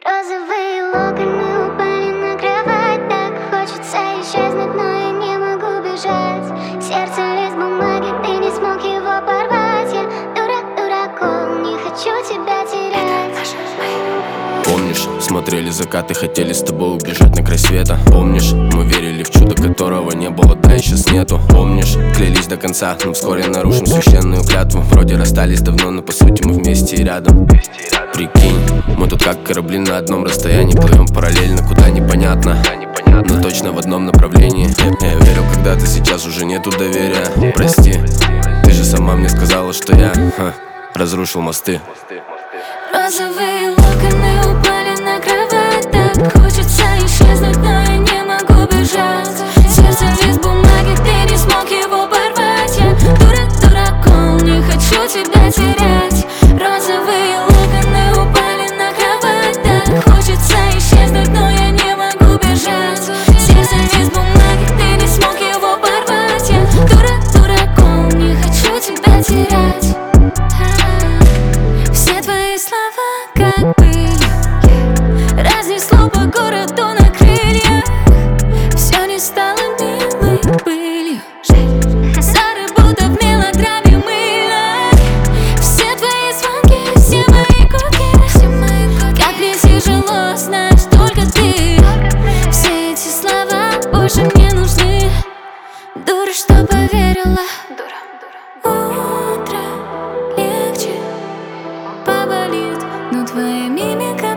Розовые локоны упали на кровать. Так хочется исчезнуть, но я не могу бежать. Сердце лист бумаги, ты не смог его порвать. Я дураком, не хочу тебя терять. Помнишь, смотрели закаты, хотели с тобой убежать на край света. Помнишь, мы верили в чудо, которого не было, да и сейчас нету. Помнишь, клялись до конца, но вскоре нарушим священную клятву. Вроде расстались давно, но по сути мы вместе и рядом. Прикинь, мы тут как корабли на одном расстоянии, плывем параллельно, куда непонятно, но точно в одном направлении. Я верил когда-то, сейчас уже нету доверия. Прости, ты же сама мне сказала, что я разрушил мосты. Розовые локоны упали на кровать. Так хочется исчезнуть, но я не могу бежать. Сердце лист бумаги, ты не смог его порвать. Я дураком, не хочу тебя терять. Розовые локоны упали на кровать. Так хочется исчезнуть, но я не могу бежать. Сердце лист бумаги, ты не смог его порвать. Я дураком, не хочу тебя терять. Все твои слова как пыль разнесло по городу на крыльях. Все не стало милой пылью. Сары будто в мелодраме мыльной. Все твои звонки, все мои гудки. Как мне тяжело, знаешь только ты. Все эти слова больше не нужны. Дура, что поверила. Утро легче поболит, но твоя мимика